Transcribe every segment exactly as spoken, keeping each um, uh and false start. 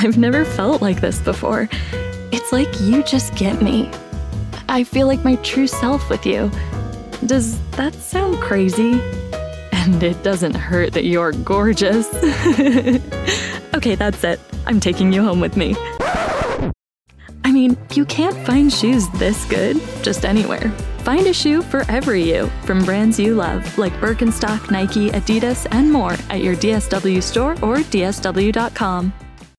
I've never felt like this before. It's like you just get me. I feel like my true self with you. Does that sound crazy? And it doesn't hurt that you're gorgeous. Okay, that's it. I'm taking you home with me. I mean, you can't find shoes this good just anywhere. Find a shoe for every you from brands you love, like Birkenstock, Nike, Adidas, and more at your D S W store or D S W dot com.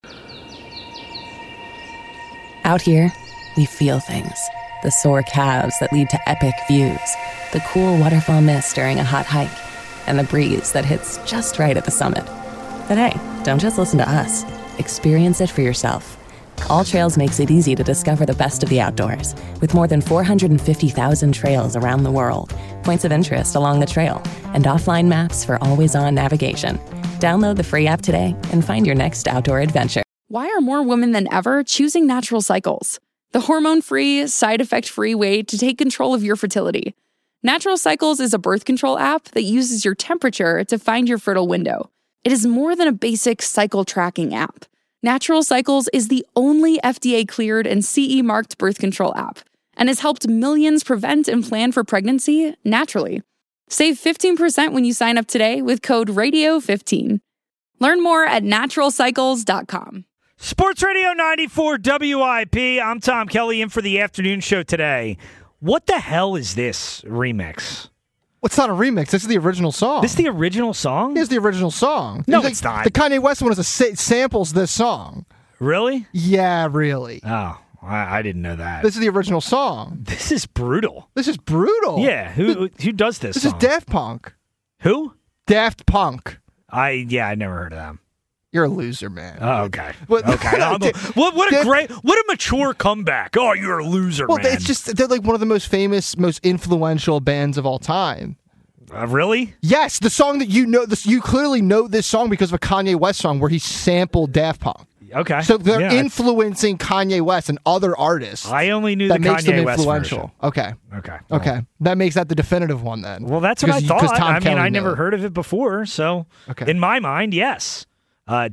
Out here, we feel things. The sore calves that lead to epic views, the cool waterfall mist during a hot hike, and the breeze that hits just right at the summit. But hey, don't just listen to us. Experience it for yourself. All Trails makes it easy to discover the best of the outdoors, with more than four hundred fifty thousand trails around the world, points of interest along the trail, and offline maps for always-on navigation. Download the free app today and find your next outdoor adventure. Why are more women than ever choosing Natural Cycles? The hormone-free, side-effect-free way to take control of your fertility. Natural Cycles is a birth control app that uses your temperature to find your fertile window. It is more than a basic cycle tracking app. Natural Cycles is the only F D A-cleared and C E-marked birth control app and has helped millions prevent and plan for pregnancy naturally. Save fifteen percent when you sign up today with code radio fifteen. Learn more at natural cycles dot com. Sports Radio ninety-four W I P. I'm Tom Kelly in for the afternoon show today. What the hell is this remix? Well, it's not a remix. This is the original song. This is the original song? It's the original song. No, the, it's not. The Kanye West one is a sa- samples this song. Really? Yeah, really. Oh, I, I didn't know that. This is the original song. This is brutal. This is brutal. Yeah, who who does this This song? is Daft Punk. Who? Daft Punk. I yeah, I never heard of them. You're a loser, man. Oh, okay. What, okay. a, what, what a Daft, great, what a mature comeback. Oh, you're a loser, well, man. Well, it's just, they're like one of the most famous, most influential bands of all time. Uh, really? Yes, the song that you know, this you clearly know this song because of a Kanye West song where he sampled Daft Punk. Okay. So they're yeah, influencing Kanye West and other artists. I only knew that the makes Kanye them West influential. version. Okay. Okay. Okay. Well. That makes that the definitive one then. Well, that's what I thought. Tom I mean, Kelly I knew. never heard of it before, so okay. in my mind, yes. Uh,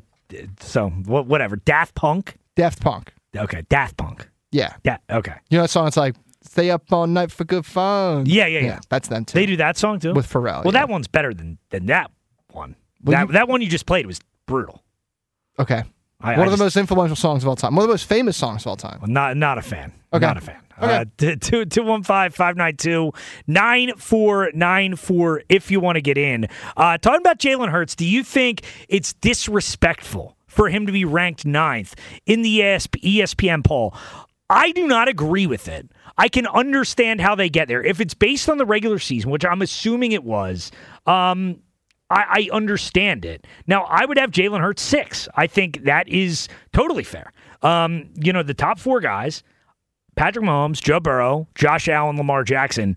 so whatever. Daft Punk. Daft Punk. Okay. Daft Punk. Yeah. Yeah. Okay. You know that song? It's like "Stay Up All Night for Good Fun." Yeah, yeah, yeah. yeah that's them too. They do that song too with Pharrell. Well, yeah. that one's better than than that one. Well, that you, that one you just played was brutal. Okay. I, one I of just, the most influential songs of all time. One of the most famous songs of all time. Well, not not a fan. Okay. Not a fan. Okay. Uh, two two one five five nine two nine four nine four. If you want to get in, uh, talking about Jalen Hurts, do you think it's disrespectful for him to be ranked ninth in the E S P N poll? I do not agree with it. I can understand how they get there. If it's based on the regular season, which I'm assuming it was, um, I, I understand it. Now, I would have Jalen Hurts six. I think that is totally fair. Um, you know, the top four guys, Patrick Mahomes, Joe Burrow, Josh Allen, Lamar Jackson,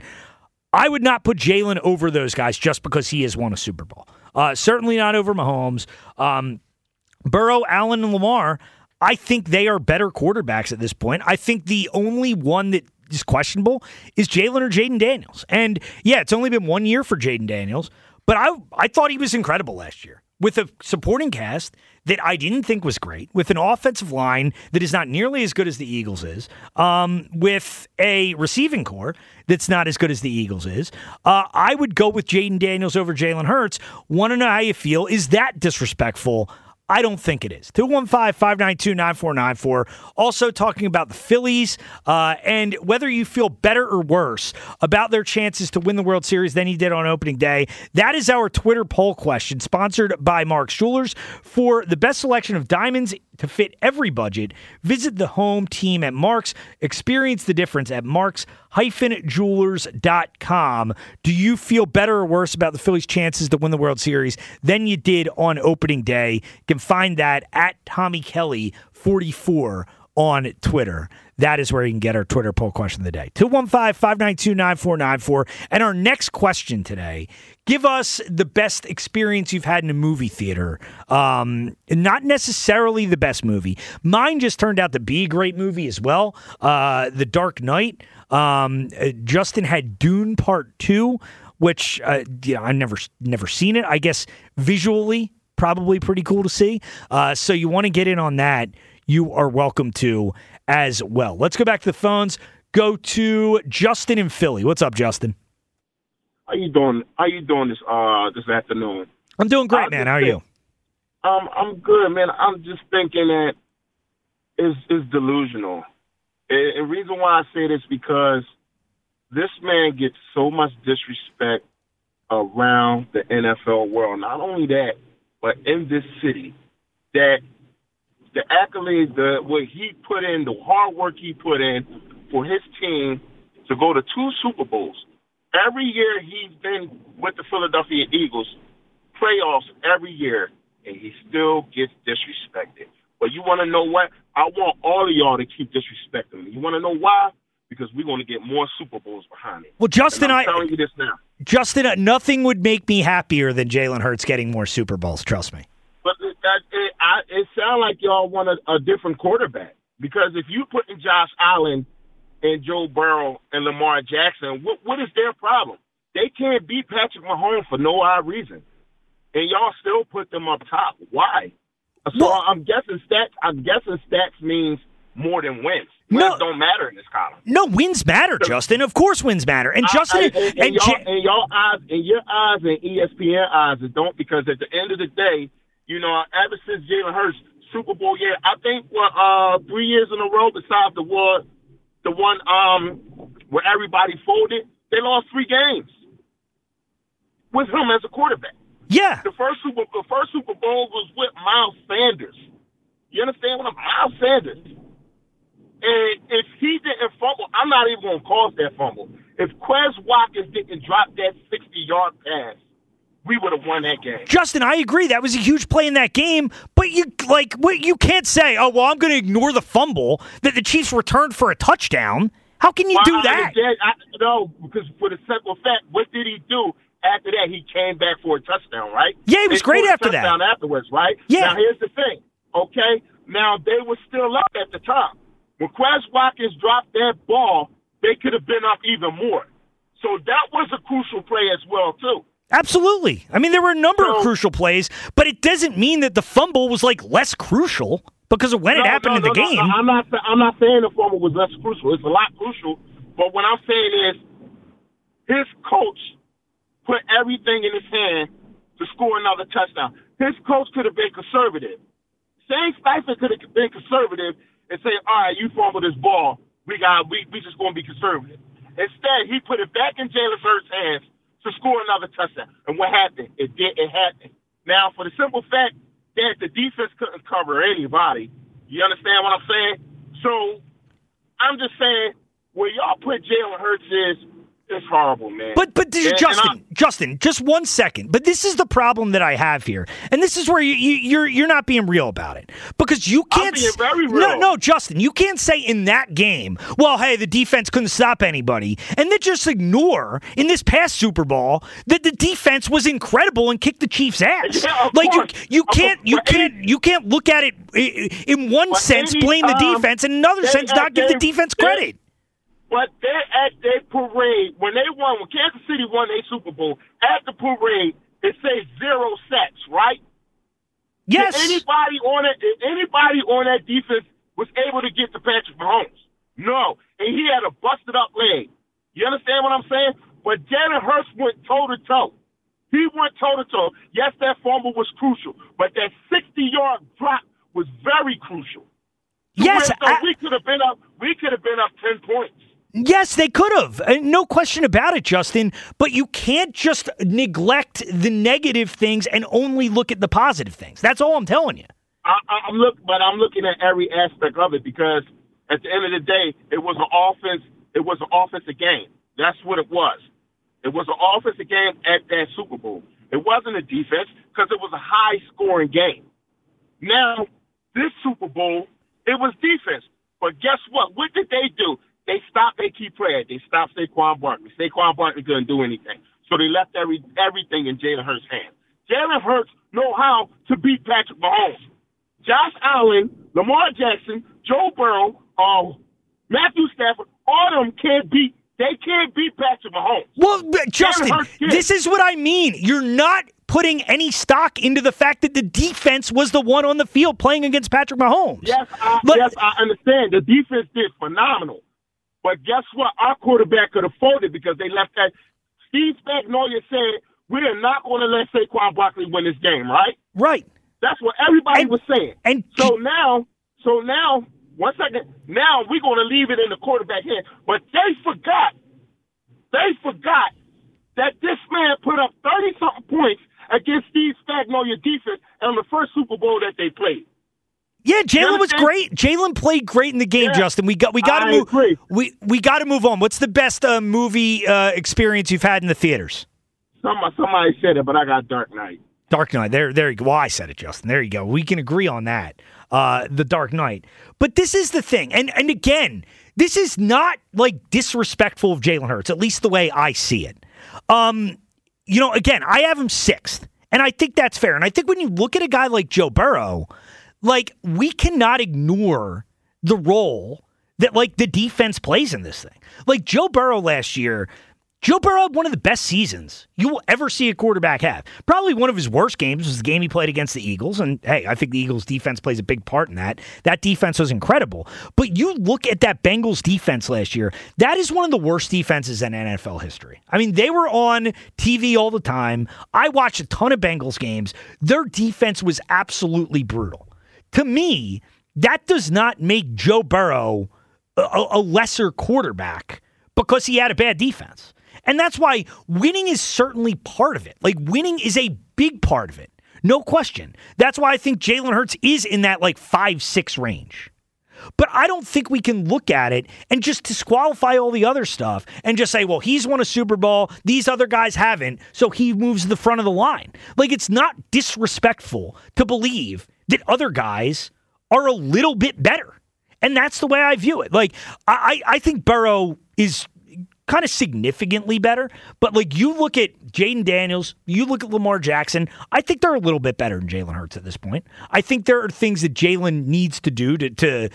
I would not put Jalen over those guys just because he has won a Super Bowl. Uh, certainly not over Mahomes. Um, Burrow, Allen, and Lamar, I think they are better quarterbacks at this point. I think the only one that is questionable is Jalen or Jaden Daniels. And yeah, it's only been one year for Jaden Daniels, but I I thought he was incredible last year with a supporting cast that I didn't think was great, with an offensive line that is not nearly as good as the Eagles is, um, with a receiving core that's not as good as the Eagles is. Uh, I would go with Jaden Daniels over Jalen Hurts. Want to know how you feel? Is that disrespectful? I don't think it is. two one five five nine two nine four nine four. Also talking about the Phillies uh, and whether you feel better or worse about their chances to win the World Series than you did on opening day. That is our Twitter poll question, sponsored by Mark's Jewelers. For the best selection of diamonds to fit every budget, visit the home team at Mark's. Experience the difference at marks dash jewelers dot com. Do you feel better or worse about the Phillies' chances to win the World Series than you did on opening day? You can find that at Tommy Kelly forty-four on Twitter. That is where you can get our Twitter poll question of the day. two one five five nine two nine four nine four. And our next question today, give us the best experience you've had in a movie theater. Um, not necessarily the best movie. Mine just turned out to be a great movie as well. Uh, The Dark Knight. Um, uh, Justin had Dune Part two, which uh, yeah, I've never, never seen it. I guess visually probably pretty cool to see. Uh, so you want to get in on that, you are welcome to as well. Let's go back to the phones. Go to Justin in Philly. What's up, Justin? How you doing? How you doing this uh this afternoon? I'm doing great, man. How are you? Um, I'm good, man. I'm just thinking that it's, it's delusional. And the reason why I say this because this man gets so much disrespect around the N F L world. Not only that, but in this city, that the accolades, the what he put in, the hard work he put in for his team to go to two Super Bowls. Every year he's been with the Philadelphia Eagles, playoffs every year, and he still gets disrespected. But you want to know what? I want all of y'all to keep disrespecting me. You want to know why? Because we're going to get more Super Bowls behind it. Well, Justin, I'm I telling you this now. Justin, uh, nothing would make me happier than Jalen Hurts getting more Super Bowls. Trust me. But it, it, I, it sounds like y'all want a, a different quarterback. Because if you put in Josh Allen and Joe Burrow and Lamar Jackson, what, what is their problem? They can't beat Patrick Mahomes for no odd reason. And y'all still put them up top. Why? So well, I'm guessing stats. I'm guessing stats means more than wins. Wins no, don't matter in this column. No, wins matter, so, Justin. Of course, wins matter. And I, Justin, I, and, and, and, y'all, J- and y'all eyes, and your eyes, and E S P N eyes, it don't because at the end of the day, you know, ever since Jalen Hurts Super Bowl year, I think what uh, three years in a row, besides the one, the one um where everybody folded, they lost three games with him as a quarterback. Yeah. The first Super the first Super Bowl was with Miles Sanders. You understand what I'm Miles Sanders? And if he didn't fumble, I'm not even going to call it that fumble. If Quez Watkins didn't drop that sixty-yard pass, we would have won that game. Justin, I agree. That was a huge play in that game. But you like what you can't say, oh, well, I'm going to ignore the fumble that the Chiefs returned for a touchdown. How can you well, do that? I, I, no, because for the simple fact, what did he do? After that, he came back for a touchdown, right? Yeah, he was they great after that. Touchdown afterwards, right? Yeah. Now, here's the thing, okay? Now, they were still up at the top. When Quez Watkins dropped that ball, they could have been up even more. So that was a crucial play as well, too. Absolutely. I mean, there were a number so, of crucial plays, but it doesn't mean that the fumble was, like, less crucial because of when no, it happened no, in the no, game. No, I'm not, I'm not saying the fumble was less crucial. It's a lot crucial. But what I'm saying is his coach put everything in his hand to score another touchdown. His coach could have been conservative. Shane Steichen could have been conservative and say, all right, you fumbled this ball. We got, we, we just going to be conservative. Instead, he put it back in Jalen Hurts' hands to score another touchdown. And what happened? It did. It happened. Now, for the simple fact that the defense couldn't cover anybody, you understand what I'm saying? So, I'm just saying, where y'all put Jalen Hurts is, it's horrible, man. But but and, Justin, and Justin, just one second. But this is the problem that I have here, and this is where you, you, you're you're not being real about it because you can't. I'm being very real. No, no, Justin, you can't say in that game, well, hey, the defense couldn't stop anybody, and then just ignore in this past Super Bowl that the defense was incredible and kicked the Chiefs' ass. Yeah, of like course. you you can't you But can't any, you can't look at it in one sense any, blame the um, defense, and in another they, sense not give they, the defense they, credit. But they at their parade, when they won, when Kansas City won their Super Bowl, at the parade, it says zero sacks, right? Yes. Did anybody on it, did anybody on that defense was able to get to Patrick Mahomes? No. And he had a busted up leg. You understand what I'm saying? But Jalen Hurts went toe-to-toe. He went toe-to-toe. Yes, that fumble was crucial, but that sixty-yard drop was very crucial. So Yes, so I- we could have been up. We could have been up ten points. Yes, they could have. Uh, No question about it, Justin. But you can't just neglect the negative things and only look at the positive things. That's all I'm telling you. I, I'm look, but I'm looking at every aspect of it because at the end of the day, it was an offense. It was an offensive game. That's what it was. It was an offensive game at that Super Bowl. It wasn't a defense because it was a high-scoring game. Now, this Super Bowl, it was defense. But guess what? What did they do? They stopped their key player. They stopped Saquon Barkley. Saquon Barkley couldn't do anything. So they left every everything in Jalen Hurts' hands. Jalen Hurts know how to beat Patrick Mahomes. Josh Allen, Lamar Jackson, Joe Burrow, um, Matthew Stafford, all of them can't beat. They can't beat Patrick Mahomes. Well, but Justin, Hurts can. this is what I mean. You're not putting any stock into the fact that the defense was the one on the field playing against Patrick Mahomes. Yes, I, But- yes, I understand. The defense did phenomenal. But guess what? Our quarterback could have folded because they left that. Steve Spagnuolo said, we are not going to let Saquon Barkley win this game, right? Right. That's what everybody And- was saying. and- so now, so now, one second, now we're going to leave it in the quarterback hand. But they forgot, they forgot that this man put up thirty-something points against Steve Spagnuolo defense on the first Super Bowl that they played. Yeah, Jalen was understand? great. Jalen played great in the game, Yeah. Justin. We got we got to I move. agree. We we got to move on. What's the best uh, movie uh, experience you've had in the theaters? Somebody, somebody said it, but I got Dark Knight. Dark Knight. There, there you go. Well, I said it, Justin. There you go. We can agree on that. Uh, the Dark Knight. But this is the thing, and and again, this is not like disrespectful of Jalen Hurts, at least the way I see it. Um, you know, again, I have him sixth, and I think that's fair. And I think when you look at a guy like Joe Burrow, like we cannot ignore the role that like the defense plays in this thing. Like Joe Burrow last year. Joe Burrow had one of the best seasons you will ever see a quarterback have. Probably one of his worst games was the game he played against the Eagles. And hey, I think the Eagles defense plays a big part in that. That defense was incredible. But you look at that Bengals defense last year, that is one of the worst defenses in N F L history. I mean, they were on T V all the time. I watched a ton of Bengals games. Their defense was absolutely brutal. To me, that does not make Joe Burrow a, a lesser quarterback because he had a bad defense. And that's why winning is certainly part of it. Like, winning is a big part of it. No question. That's why I think Jalen Hurts is in that, like, five six range. But I don't think we can look at it and just disqualify all the other stuff and just say, well, he's won a Super Bowl, these other guys haven't, so he moves to the front of the line. Like, it's not disrespectful to believe that other guys are a little bit better. And that's the way I view it. Like, I, I think Burrow is kind of significantly better, but like you look at Jaden Daniels, you look at Lamar Jackson, I think they're a little bit better than Jalen Hurts at this point. I think there are things that Jalen needs to do to to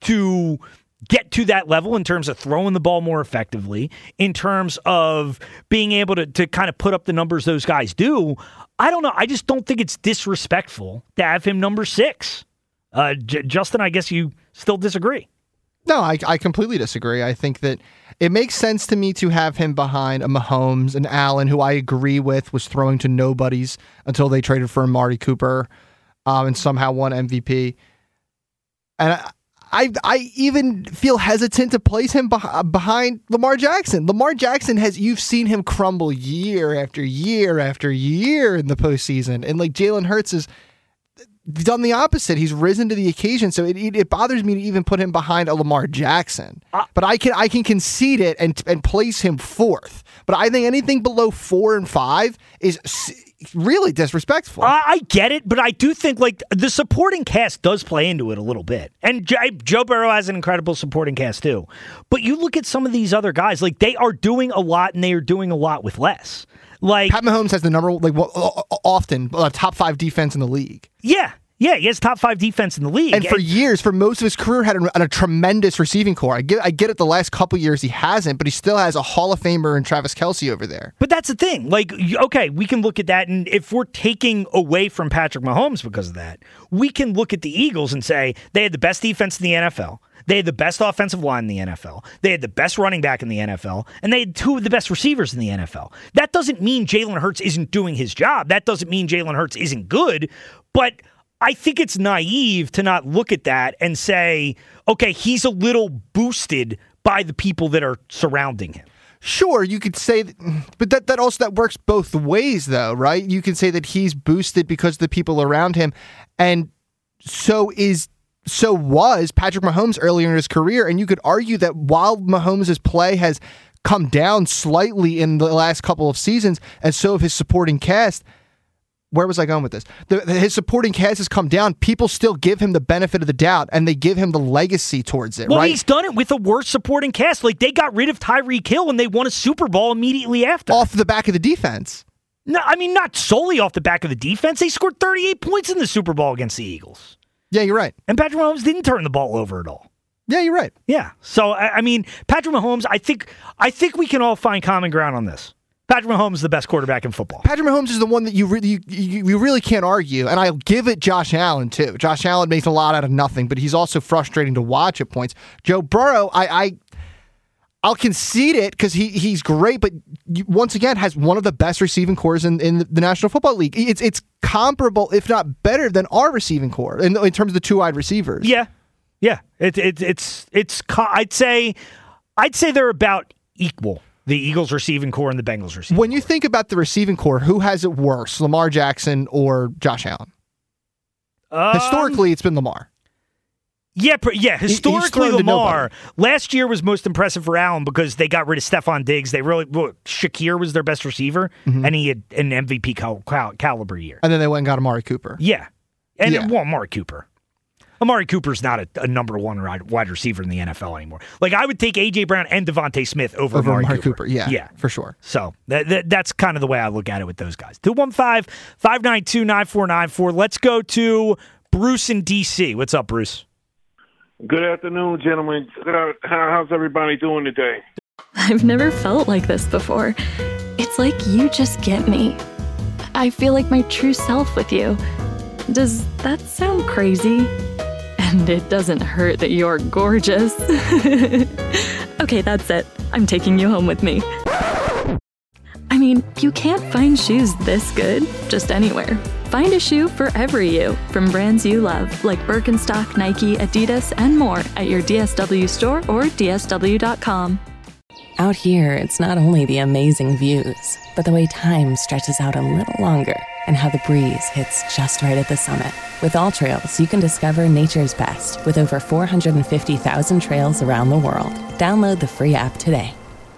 to get to that level in terms of throwing the ball more effectively, in terms of being able to to kind of put up the numbers those guys do. I don't know. I just don't think it's disrespectful to have him number six. Uh, J- Justin, I guess you still disagree. No, I, I completely disagree. I think that it makes sense to me to have him behind a Mahomes and Allen, who I agree with was throwing to nobodies until they traded for Amari Cooper um, and somehow won M V P. And I, I, I even feel hesitant to place him beh- behind Lamar Jackson. Lamar Jackson has, you've seen him crumble year after year after year in the postseason. And like Jalen Hurts is done the opposite. He's risen to the occasion, so it, it, it bothers me to even put him behind a Lamar Jackson. Uh, but I can I can concede it and and place him fourth. But I think anything below four and five is really disrespectful. I, I get it, but I do think like the supporting cast does play into it a little bit. And J- Joe Burrow has an incredible supporting cast too. But you look at some of these other guys, like they are doing a lot and they are doing a lot with less. Like Pat Mahomes has the number like often uh, top five defense in the league. Yeah, yeah, he has top five defense in the league, and for and, years, for most of his career, had a, a tremendous receiving core. I get, I get it. The last couple years, he hasn't, but he still has a Hall of Famer in Travis Kelce over there. But that's the thing. Like, okay, we can look at that, and if we're taking away from Patrick Mahomes because of that, we can look at the Eagles and say they had the best defense in the N F L. They had the best offensive line in the N F L. They had the best running back in the N F L. And they had two of the best receivers in the N F L. That doesn't mean Jalen Hurts isn't doing his job. That doesn't mean Jalen Hurts isn't good. But I think it's naive to not look at that and say, okay, he's a little boosted by the people that are surrounding him. Sure, you could say, that, but that, that also that works both ways, though, right? You can say that he's boosted because of the people around him, and so is so was Patrick Mahomes earlier in his career. And you could argue that while Mahomes' play has come down slightly in the last couple of seasons, and so have his supporting cast. Where was I going with this? The, the, his supporting cast has come down. People still give him the benefit of the doubt, and they give him the legacy towards it, well, right? He's done it with a worse supporting cast. Like, they got rid of Tyreek Hill, and they won a Super Bowl immediately after. Off the back of the defense. No, I mean, not solely off the back of the defense. They scored thirty-eight points in the Super Bowl against the Eagles. Yeah, you're right. And Patrick Mahomes didn't turn the ball over at all. Yeah, you're right. Yeah. So, I, I mean, Patrick Mahomes, I think, I think we can all find common ground on this. Patrick Mahomes is the best quarterback in football. Patrick Mahomes is the one that you really you, you, you really can't argue, and I'll give it Josh Allen too. Josh Allen makes a lot out of nothing, but he's also frustrating to watch at points. Joe Burrow, I, I I'll concede it because he he's great, but once again has one of the best receiving cores in, in the National Football League. It's it's comparable, if not better, than our receiving core in, in terms of the two wide receivers. Yeah, yeah. It, it it's it's I'd say I'd say they're about equal. The Eagles receiving core and the Bengals receiving When you core. think about the receiving core, who has it worse, Lamar Jackson or Josh Allen? Um, Historically, it's been Lamar. Yeah, yeah. Historically, thrown to Lamar. Last year was most impressive for Allen because they got rid of Stephon Diggs. They really well, Shakir was their best receiver, Mm-hmm. and he had an M V P cal- cal- caliber year. And then they went and got Amari Cooper. Yeah, and Yeah. well, Amari Cooper. Amari Cooper's not a, a number one wide receiver in the N F L anymore. Like, I would take A J. Brown and Devontae Smith over, Over Amari, Amari Cooper. Cooper. Yeah, yeah, for sure. So that, that, that's kind of the way I look at it with those guys. two one five, five nine two, nine four nine four. Let's go to Bruce in D C. What's up, Bruce? Good afternoon, gentlemen. How, how's everybody doing today? I've never felt like this before. It's like you just get me. I feel like my true self with you. Does that sound crazy? And it doesn't hurt that you're gorgeous. Okay, that's it. I'm taking you home with me. I mean, you can't find shoes this good just anywhere. Find a shoe for every you from brands you love, like Birkenstock, Nike, Adidas, and more at your D S W store or D S W dot com. Out here, it's not only the amazing views, but the way time stretches out a little longer and how the breeze hits just right at the summit. With All Trails, you can discover nature's best with over four hundred fifty thousand trails around the world. Download the free app today.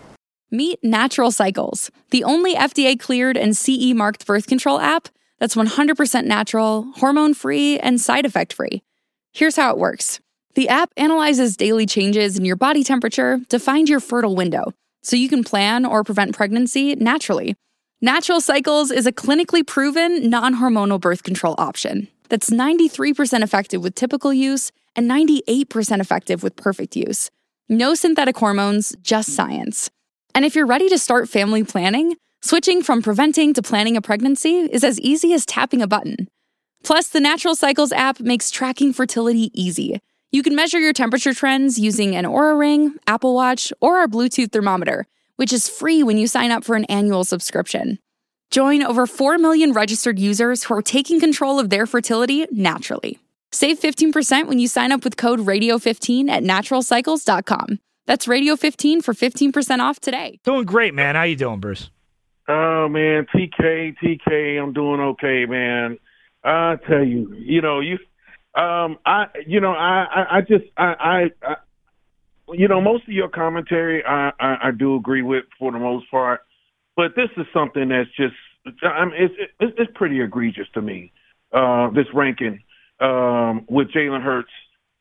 Meet Natural Cycles, the only F D A-cleared and C E-marked birth control app that's one hundred percent natural, hormone-free, and side effect-free. Here's how it works. The app analyzes daily changes in your body temperature to find your fertile window, so you can plan or prevent pregnancy naturally. Natural Cycles is a clinically proven, non-hormonal birth control option that's ninety-three percent effective with typical use and ninety-eight percent effective with perfect use. No synthetic hormones, just science. And if you're ready to start family planning, switching from preventing to planning a pregnancy is as easy as tapping a button. Plus, the Natural Cycles app makes tracking fertility easy. You can measure your temperature trends using an Oura Ring, Apple Watch, or our Bluetooth thermometer, which is free when you sign up for an annual subscription. Join over four million registered users who are taking control of their fertility naturally. Save fifteen percent when you sign up with code radio fifteen at natural cycles dot com. That's radio fifteen for fifteen percent off today. Doing great, man. How you doing, Bruce? Oh, man, T K, T K, I'm doing okay, man. I tell you, you know, you, um, I, you know, I, I, I just, I, I, I, you know, most of your commentary, I, I, I do agree with for the most part, but this is something that's just, I mean, it's, it's, it's pretty egregious to me. Uh, this ranking um, with Jalen Hurts.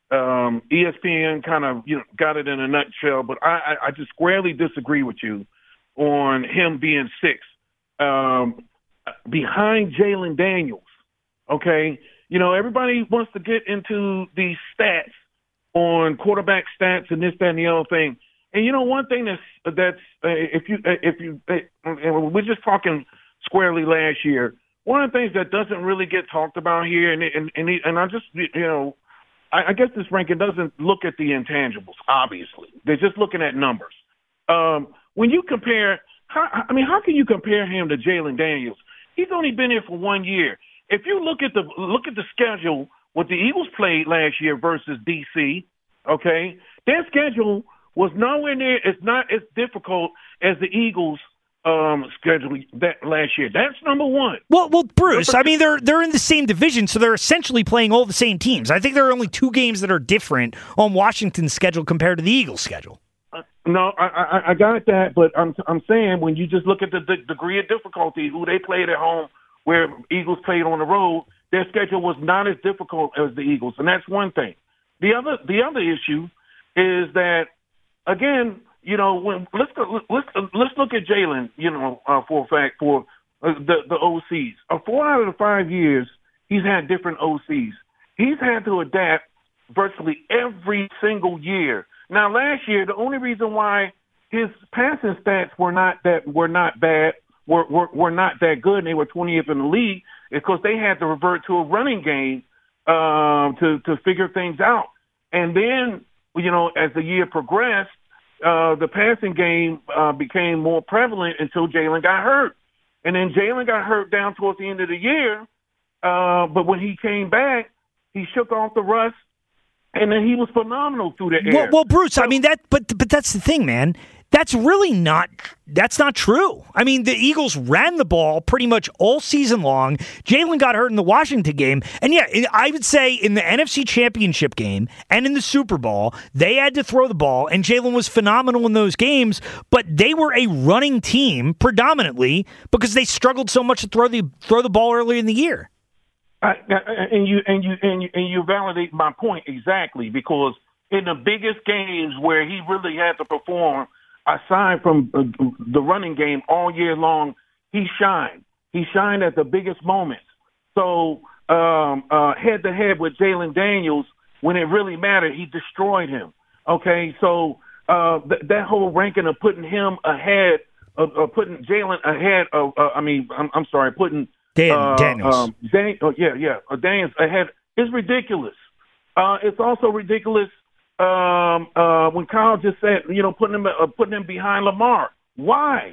Um, E S P N kind of, you know, got it in a nutshell, but I, I, I just squarely disagree with you on him being sixth, um, behind Jalen Daniels. Okay, you know, everybody wants to get into these stats on quarterback stats and this, that, and the other thing. And you know, one thing that's that's uh, if you uh, if you uh, and we're just talking squarely last year. One of the things that doesn't really get talked about here, and and and, and I just you know. I guess this ranking doesn't look at the intangibles, obviously. They're just looking at numbers. Um, when you compare, how, I mean, how can you compare him to Jalen Daniels? He's only been here for one year. If you look at the look at the schedule, what the Eagles played last year versus D C, okay, their schedule was nowhere near, it's not as difficult as the Eagles' Um, schedule that last year. That's number one. Well, well, Bruce. I mean, they're they're in the same division, so they're essentially playing all the same teams. I think there are only two games that are different on Washington's schedule compared to the Eagles' schedule. Uh, no, I, I I got that, but I'm I'm saying when you just look at the, the degree of difficulty, who they played at home, where Eagles played on the road, their schedule was not as difficult as the Eagles, and that's one thing. The other the other issue is that again. You know, when let's go, let's let's look at Jalen. You know, uh, for a fact, for uh, the the O Cs. Uh, four out of the five years, he's had different O Cs. He's had to adapt virtually every single year. Now, last year, the only reason why his passing stats were not that were not bad, were were, were not that good, and they were twentieth in the league. Because they had to revert to a running game uh, to to figure things out, and then you know as the year progressed, uh, the passing game uh, became more prevalent until Jalen got hurt, and then Jalen got hurt down towards the end of the year. Uh, but when he came back, he shook off the rust, and then he was phenomenal through the air. Well, well Bruce, so, I mean that, but but that's the thing, man. That's really not, that's not true. I mean, the Eagles ran the ball pretty much all season long. Jalen got hurt in the Washington game. And yeah, I would say in the N F C Championship game and in the Super Bowl, they had to throw the ball, and Jalen was phenomenal in those games, but they were a running team predominantly because they struggled so much to throw the throw the ball early in the year. I, and you and you and you and you validate my point exactly, because in the biggest games where he really had to perform, aside from uh, the running game all year long, he shined. He shined at the biggest moments. So um, uh, head-to-head with Jalen Daniels, when it really mattered, he destroyed him. Okay, so uh, th- that whole ranking of putting him ahead, of, of putting Jalen ahead of, uh, I mean, I'm, I'm sorry, putting Dan- uh, Daniels. Um, Dan- oh, yeah, yeah, uh, Daniels ahead is ridiculous. Uh, it's also ridiculous Um, uh, when Kyle just said, you know, putting him uh, putting him behind Lamar. Why?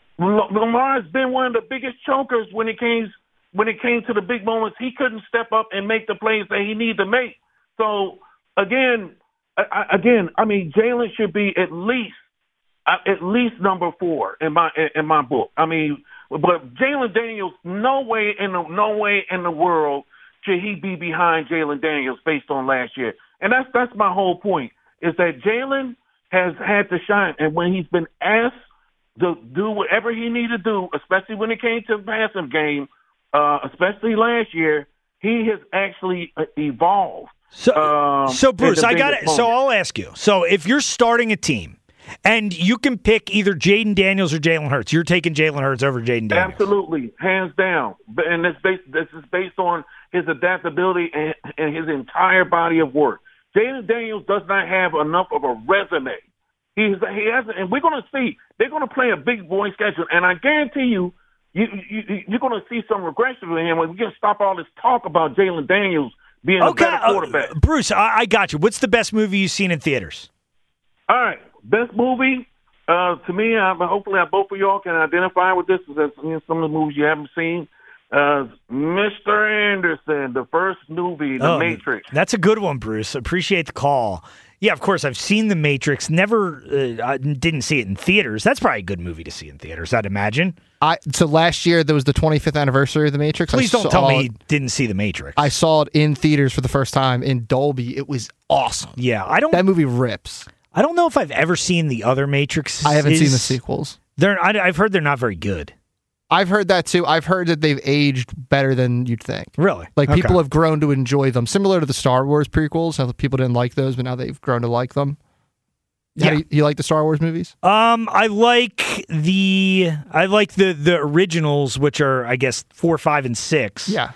L- Lamar's been one of the biggest chokers when it came when it came to the big moments. He couldn't step up and make the plays that he needed to make. So again, I, I, again, I mean, Jalen should be at least uh, at least number four in my in my book. I mean, but Jalen Daniels, no way in the no way in the world should he be behind Jalen Daniels based on last year. And that's that's my whole point, is that Jalen has had to shine. And when he's been asked to do whatever he needed to do, especially when it came to the passing game, uh, especially last year, he has actually evolved. So, um, so Bruce, I got it. moment. So I'll ask you. So if you're starting a team and you can pick either Jaden Daniels or Jalen Hurts, you're taking Jalen Hurts over Jaden Daniels. Absolutely, hands down. And this based this is based on his adaptability and, and his entire body of work. Jalen Daniels does not have enough of a resume. He's he hasn't, and we're going to see. They're going to play a big boy schedule, and I guarantee you, you, you you're going to see some regression with him when we can stop all this talk about Jalen Daniels being Okay, a better quarterback. Uh, Bruce, I, I got you. What's the best movie you've seen in theaters? All right, best movie uh, to me. I, hopefully, I, both of y'all can identify with this. As you know, some of the movies you haven't seen. Uh, Mister Anderson, the first movie, The oh, Matrix. That's a good one, Bruce. Appreciate the call. Yeah, of course, I've seen The Matrix. Never, uh, I didn't see it in theaters. That's probably a good movie to see in theaters, I'd imagine. I so last year there was the twenty-fifth anniversary of The Matrix. Please I don't tell saw me it- you didn't see The Matrix. I saw it in theaters for the first time in Dolby. It was awesome. yeah, I don't. That movie rips. I don't know if I've ever seen the other Matrix. I haven't seen the sequels. They're. I, I've heard they're not very good. I've heard that too. I've heard that they've aged better than you'd think. Really? Like Okay. people have grown to enjoy them, similar to the Star Wars prequels. How people didn't like those, but now they've grown to like them. How Yeah. do you, you like the Star Wars movies? Um, I like the I like the the originals, which are I guess four, five, and six. Yeah.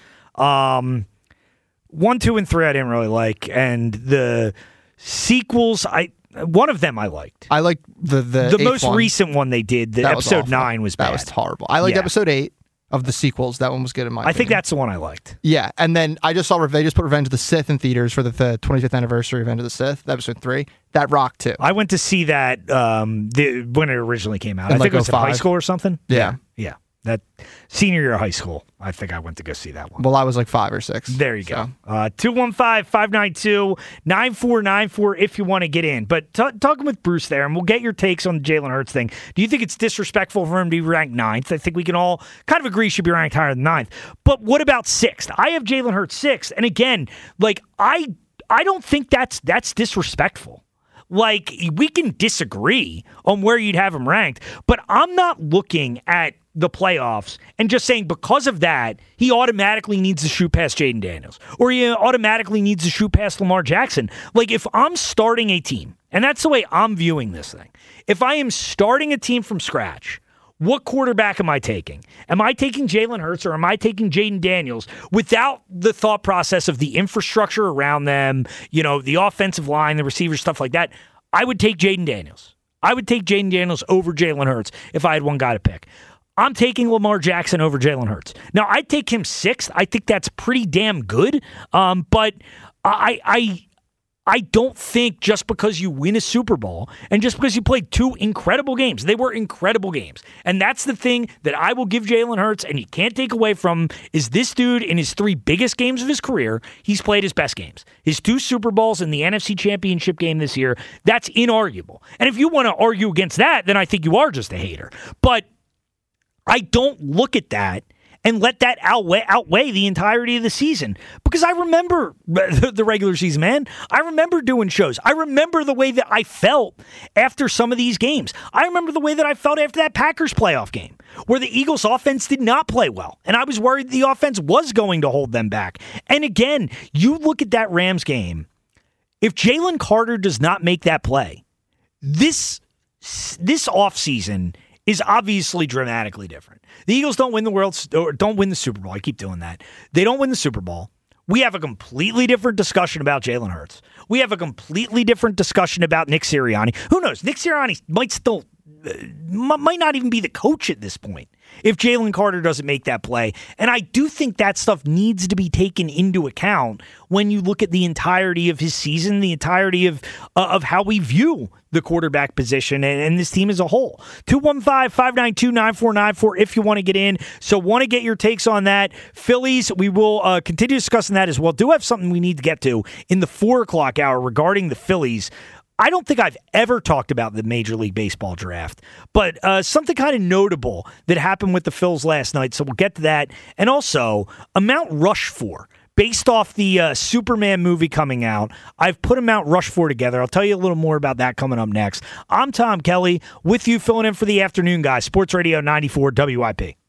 Um, one, two, and three I didn't really like, and the sequels I one of them I liked. I like the the The eighth most one. recent one they did, the That was episode awful. nine was bad. That was horrible. I liked Yeah. episode eight of the sequels. That one was good in my I think opinion. that's the one I liked. Yeah, and then I just saw they just put Revenge of the Sith in theaters for the, the twenty-fifth anniversary of Revenge of the Sith, episode three. That rocked too. I went to see that um, the, when it originally came out. In I think like it was in high oh five. school or something. Yeah. yeah. That senior year of high school, I think I went to go see that one. Well, I was like five or six. There you so. go. Uh, two one five, five nine two, nine four nine four if you want to get in. But t- talking with Bruce there, and we'll get your takes on the Jalen Hurts thing. Do you think it's disrespectful for him to be ranked ninth? I think we can all kind of agree he should be ranked higher than ninth. But what about sixth? I have Jalen Hurts sixth. And again, like I I don't think that's that's disrespectful. Like, we can disagree on where you'd have him ranked, but I'm not looking at the playoffs and just saying because of that, he automatically needs to shoot past Jaden Daniels or he automatically needs to shoot past Lamar Jackson. Like, if I'm starting a team, and that's the way I'm viewing this thing, if I am starting a team from scratch, what quarterback am I taking? Am I taking Jalen Hurts or am I taking Jaden Daniels without the thought process of the infrastructure around them, you know, the offensive line, the receivers, stuff like that? I would take Jaden Daniels. I would take Jaden Daniels over Jalen Hurts if I had one guy to pick. I'm taking Lamar Jackson over Jalen Hurts. Now, I'd take him sixth. I think that's pretty damn good. Um, but I, I, I don't think just because you win a Super Bowl and just because you played two incredible games, they were incredible games. And that's the thing that I will give Jalen Hurts, and you can't take away from him, is this dude in his three biggest games of his career, he's played his best games. His two Super Bowls and the N F C Championship game this year, that's inarguable. And if you want to argue against that, then I think you are just a hater. But I don't look at that and let that outweigh, outweigh the entirety of the season. Because I remember the regular season, man. I remember doing shows. I remember the way that I felt after some of these games. I remember the way that I felt after that Packers playoff game, where the Eagles offense did not play well. And I was worried the offense was going to hold them back. And again, you look at that Rams game. If Jalen Carter does not make that play, this, this offseason is obviously dramatically different. The Eagles don't win the world, or don't win the Super Bowl. I keep doing that. They don't win the Super Bowl. We have a completely different discussion about Jalen Hurts. We have a completely different discussion about Nick Sirianni. Who knows? Nick Sirianni might still, uh, might not even be the coach at this point if Jalen Carter doesn't make that play. And I do think that stuff needs to be taken into account when you look at the entirety of his season, the entirety of uh, of how we view the quarterback position and, and this team as a whole. two one five, five nine two, nine four nine four if you want to get in. So want to get your takes on that. Phillies, we will uh, continue discussing that as well. Do have something we need to get to in the four o'clock hour regarding the Phillies. I don't think I've ever talked about the Major League Baseball draft, but uh, something kind of notable that happened with the Phils last night, so we'll get to that. And also, a Mount Rushmore, based off the uh, Superman movie coming out. I've put a Mount Rushmore together. I'll tell you a little more about that coming up next. I'm Tom Kelly, with you filling in for the afternoon guys. Sports Radio ninety-four W I P.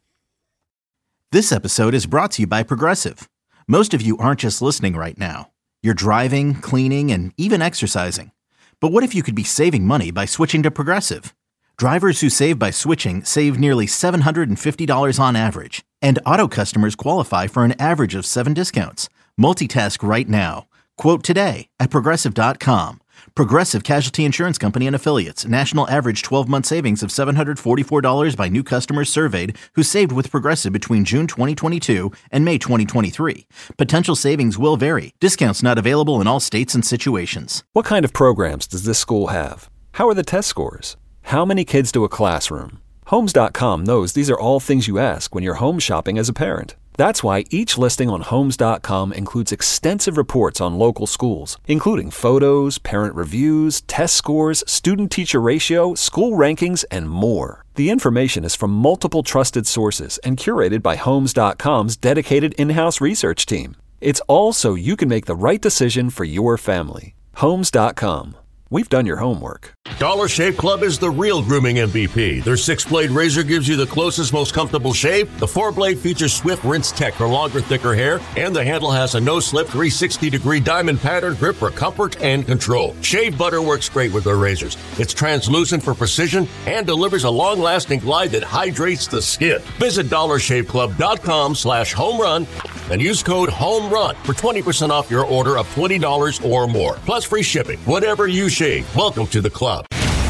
This episode is brought to you by Progressive. Most of you aren't just listening right now. You're driving, cleaning, and even exercising. But what if you could be saving money by switching to Progressive? Drivers who save by switching save nearly seven hundred fifty dollars on average, and auto customers qualify for an average of seven discounts. Multitask right now. Quote today at Progressive dot com. Progressive Casualty Insurance Company and Affiliates. National average twelve-month savings of seven hundred forty-four dollars by new customers surveyed who saved with Progressive between June twenty twenty-two and May twenty twenty-three. Potential savings will vary. Discounts not available in all states and situations. What kind of programs does this school have? How are the test scores? How many kids to a classroom? Homes dot com knows these are all things you ask when you're home shopping as a parent. That's why each listing on Homes dot com includes extensive reports on local schools, including photos, parent reviews, test scores, student-teacher ratio, school rankings, and more. The information is from multiple trusted sources and curated by Homes dot com's dedicated in-house research team. It's all so you can make the right decision for your family. Homes dot com. We've done your homework. Dollar Shave Club is the real grooming M V P. Their six-blade razor gives you the closest, most comfortable shave. The four-blade features Swift Rinse Tech for longer, thicker hair. And the handle has a no-slip three hundred sixty degree diamond pattern grip for comfort and control. Shave butter works great with their razors. It's translucent for precision and delivers a long-lasting glide that hydrates the skin. Visit dollar shave club dot com slash home run and use code HOMERUN for twenty percent off your order of twenty dollars or more. Plus free shipping. Whatever you shave, welcome to the club.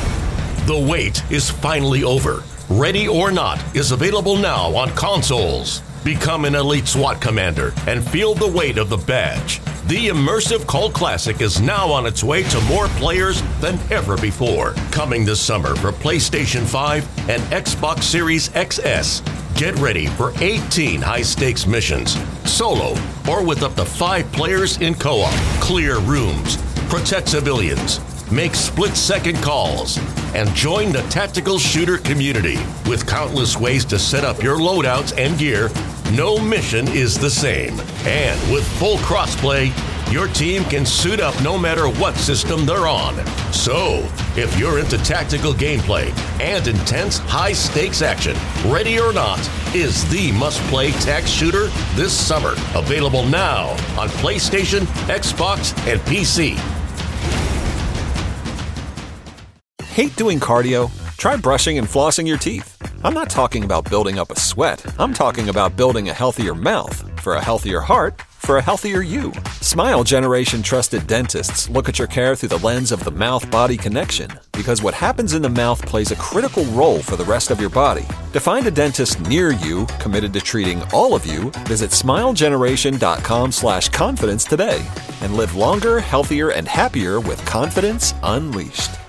The wait is finally over. Ready or Not is available now on consoles. Become an elite SWAT commander and feel the weight of the badge. The immersive cult classic is now on its way to more players than ever before. Coming this summer for PlayStation five and Xbox Series X S. Get ready for eighteen high-stakes missions, solo or with up to five players in co-op. Clear rooms, protect civilians, make split-second calls, and join the tactical shooter community. With countless ways to set up your loadouts and gear, no mission is the same. And with full crossplay, your team can suit up no matter what system they're on. So, if you're into tactical gameplay and intense high-stakes action, Ready or Not is the must-play tac shooter this summer. Available now on PlayStation, Xbox, and P C. Hate doing cardio? Try brushing and flossing your teeth. I'm not talking about building up a sweat. I'm talking about building a healthier mouth. For a healthier heart, for a healthier you. Smile Generation trusted dentists look at your care through the lens of the mouth-body connection, because what happens in the mouth plays a critical role for the rest of your body. To find a dentist near you committed to treating all of you, visit smilegeneration.com slash confidence today and live longer, healthier, and happier with confidence unleashed.